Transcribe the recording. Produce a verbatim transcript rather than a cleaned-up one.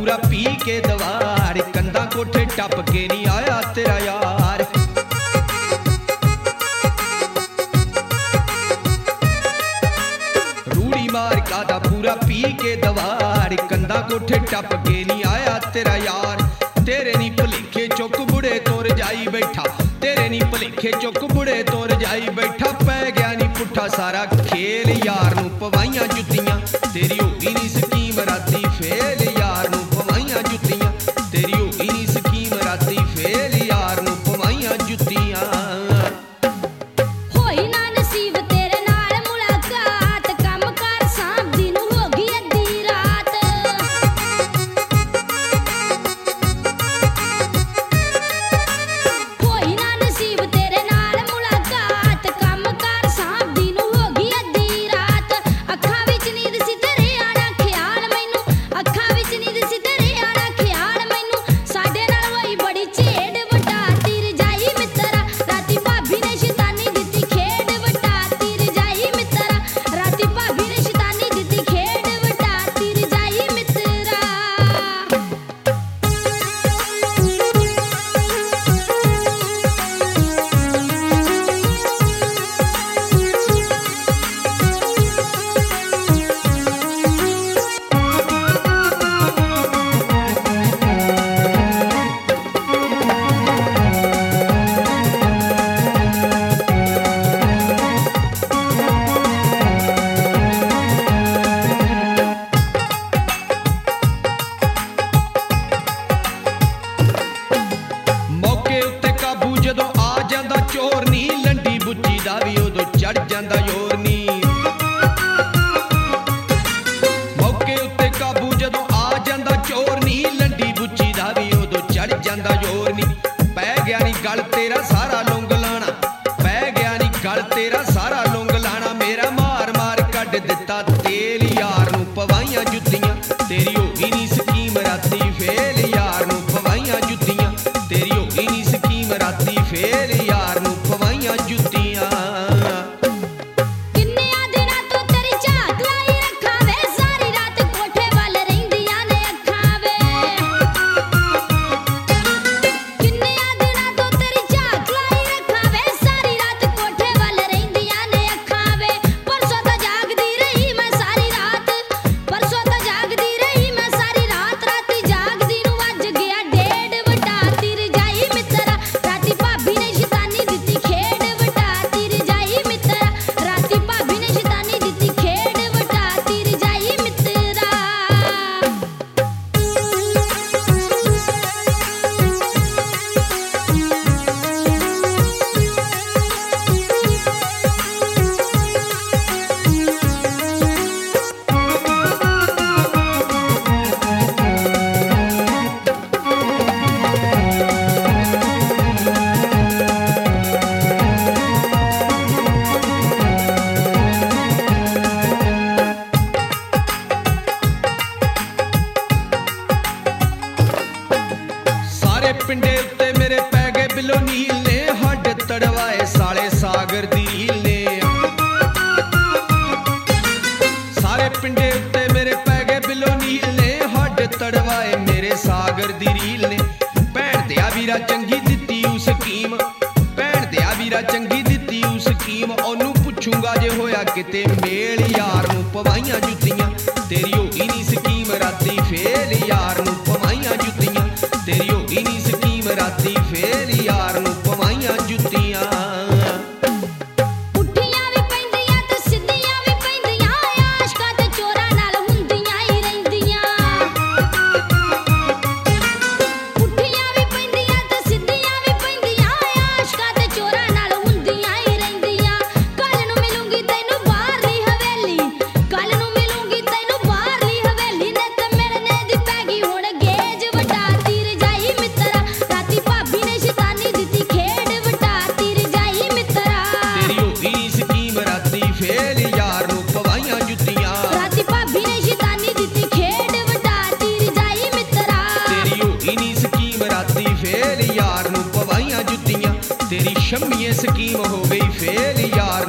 पूरा पी के दवार, कंधा कोठे टप के नहीं आया तेरा यार। रूड़ी मार का दा पूरा पी के दवार, कंधा कोठे टप के नहीं आया तेरा यार। तेरे नी भलेखे चुक बुढ़े तोर जाई बैठा, तेरे नी भलेखे चुक बुढ़े तोर जाई बैठा। पै गया नी पुट्ठा सारा खेल, यार नू पवाइयां जुत्तियां तेरी होगी नी स्कीम राती फेल। यार नू पवाइयां जुत्तियां तेरी होगी नी स्कीम राती फेल। यार नू पवाइयां जुत्तियां। होई ना नसीब तेरे नाल मुलाकात, कम कर सांभदी नू होगी अद्धी रात। होई ना नसीब तेरे नाल मुलाकात, कम कर सांभदी नू होगी अद्धी रात। अखां विच नींद सी तेरे आना ख्याल मैनू, अखां विच नींद सी तेरे आना ख्याल मैनू। साडे नाल होई बड़ी झेड़ वटाती रजाई मित्तरा, राती भाभी ने शैतानी दित्ती खेड़ वटाती रजाई मित्तरा। राती भाभी ने शैतानी दित्ती खेड़ वटाती रजाई मित्तरा। मौके उत्ते काबू जदों आ जांदा चोर नी, लंडी बुच्ची दा भी उदों चढ़ जांदा जोर नी। मौके उत्ते काबू जदों आ जांदा चोर नी, लंडी बुच्ची दा भी उदों चढ़ जांदा जोर नी। पै गया नी गल तेरा सारा लुंग लाना, पै गया नी गल तेरा सारा लुंग लाना। मेरा मार मार कड्ढ दित्ता तेल, यार नू पवाइयां जुत्तियां तेरी होगी नी स्कीम राती फेल। यार नू पवाइयां जुत्तियां तेरी होगी नी स्कीम राती फेल। यार नू पवाइयां जुत्तियां। किन्नियां दिनां तो तेरी झात लाई रखां वे, सारी रात कोठे वल रहिंदियां ने अखां वे। किन्नियां दिनां तो तेरी झात लाई रखां वे, सारी रात कोठे वल रहिंदियां ने अखां वे। परसों तां जागदी रही मैं सारी रात, परसों तां जागदी रही मैं सारी रात। राती जागदी नू वज गया डेढ़ वटाती रजाई मित्तरा, राती भाभी ने शैतानी दित्ती खेड़ वटाती रजाई मित्तरा। राती भाभी ने शैतानी दित्ती खेड़ वटाती रजाई मित्तरा। सारे पिंडे उत्ते मेरे पै गए बिलो नील ने, हड्ड तड़वाए साले सागर दी रील ने। सारे पिंडे उत्ते मेरे पै गए बिलो नील ने, हड्ड तड़वाए मेरे सागर दी रील ने। भैन दिया वीरा चंगी दित्ती उस स्कीम, भैन दिया वीरा चंगी दित्ती उस स्कीम। ओनू पुछूंगा जे होया किते मेल, यार नू पवाइयां जुत्तियां तेरी होगी नी स्कीम राती फेल। यार नू पवाइयां जुत्तियां तेरी होगी नी स्कीम राती फेल। यार नू पवाइयां जुत्तियां। पुट्ठियां भी पैंदियां ते सिद्धियां भी पैंदियां, आशकां ते चोरां नाल हुंदियां ही रहिंदियां। पुट्ठियां भी पैंदियां ते सिद्धियां भी पैंदियां, आशकां ते चोरां नाल हुंदियां ही रहिंदियां। कल नू मिलूंगी तैनू बाहरली हवेली, कल नू मिलूंगी तैनू बाहरली हवेली। नित मिलने दी पै गई हुण गेज वटाती रजाई मित्तरा, राती भाभी ने शैतानी दित्ती खेड़ वटाती रजाई मित्तरा। तेरी होगी नी स्कीम राती फेल। यार नू पवाइयां जुत्तियां राती भाभी ने शैतानी दित्ती खेड़ वटाती रजाई मित्तरा। तेरी होगी नी स्कीम राती फेल। यार नू पवाइयां जुत्तियां तेरी शम्मिए स्कीम हो गई फेल। यार